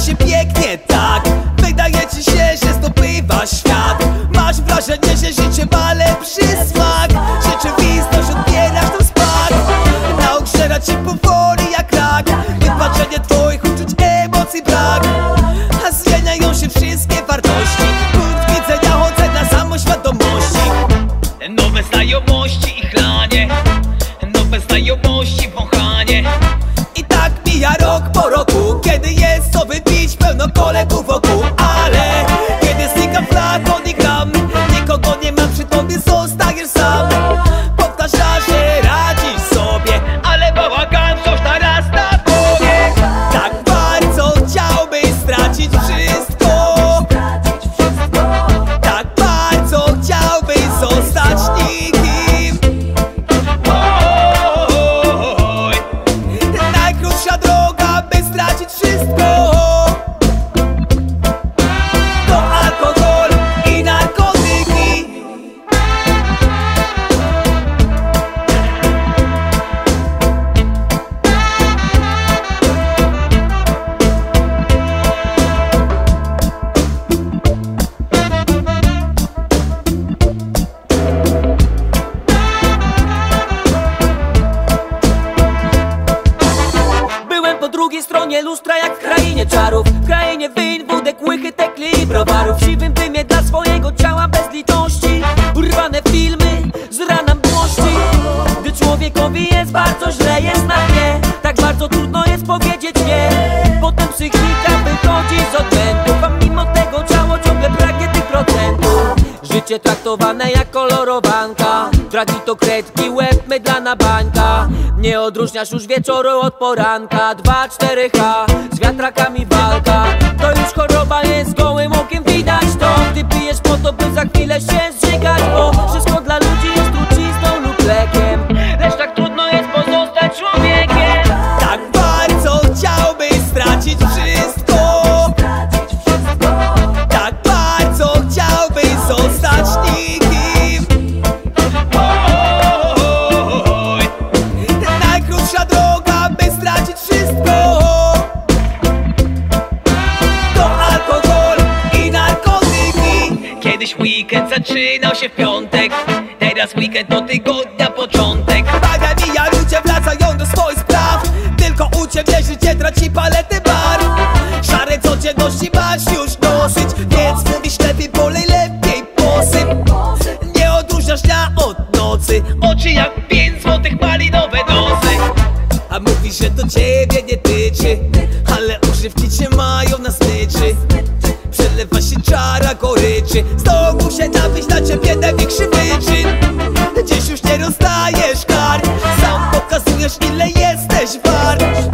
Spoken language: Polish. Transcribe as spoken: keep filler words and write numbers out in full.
się pięknie, tak. Wydaje ci się, że zdobywa świat. Masz wrażenie, że życie ma lepszy smak. Rzeczywistość odbierasz tu smak. Naogrzera ci powoli jak rak. Wypaczenie twoich uczuć, emocji brak. A zmieniają się wszystkie wartości. Punkt widzenia, chodzę na samoświadomości. Nowe znajomości i chlanie, nowe znajomości, wąchanie. I tak mija rok po roku, kiedy jest co wypić, pełno kolegów wokół. Ale kiedy znika flakon i gram, nikogo nie ma przy tobie, zostajesz sam. Powtarzasz, że radzisz sobie, Ale bałagan wciąż narasta w głowie. tak bardzo chciałbyś stracić wszystko. Tak bardzo chciałbyś zostać nikim. Oj, Najkrótsza droga, by stracić wszystko, to alkohol i narkotyki. Byłem po drugiej stronie lustra jak w krainie czarów. W krainie win, wódek, łychy, tekli i browarów. W siwym dymie dla swojego ciała bez litości. Urwane filmy z rana mdłości. Gdy człowiekowi jest bardzo źle, jest na dnie, tak bardzo trudno jest powiedzieć nie. Potem psychika wychodzi z odmętów, a mimo tego ciało ciągle pragnie tych procentów. Życie traktowane jak kolorowanka. Dragi to kredki, łeb, mydlana bańka. Nie odróżniasz już wieczoru od poranka. Dwa, cztery H, z wiatrakami walka. To już choroba, jest gołym okiem widać to. Gdy pijesz po to, by za chwilę się zżygać, bo wszystko dla ludzi jest trucizną lub lekiem. lecz tak trudno jest pozostać człowiekiem. Tak bardzo chciałbyś stracić wszystko. Tak bardzo chciałbyś zostać nikim. Oj, Najkrótsza droga, by stracić wszystko, to alkohol i narkotyki. kiedyś weekend zaczynał się w piątek, teraz weekend to tygodnia początek. Waga mija, ludzie wracają do swoich spraw. Tylko u ciebie życie traci paletę barw. Szare codzienności masz już dosyć, więc mówisz lepiej polej, lepiej posyp. Nie odróżniasz dnia od nocy, Oczy jak pięć złotych malinowe dozy. a mówisz, że to ciebie nie tyczy. Ale używki cię mają na smyczy. Przelewa się czara goryczy. Znowu się napić na ciebie największy wyczyn. Dziś już nie rozdajesz kar, sam pokazujesz ile jesteś wart.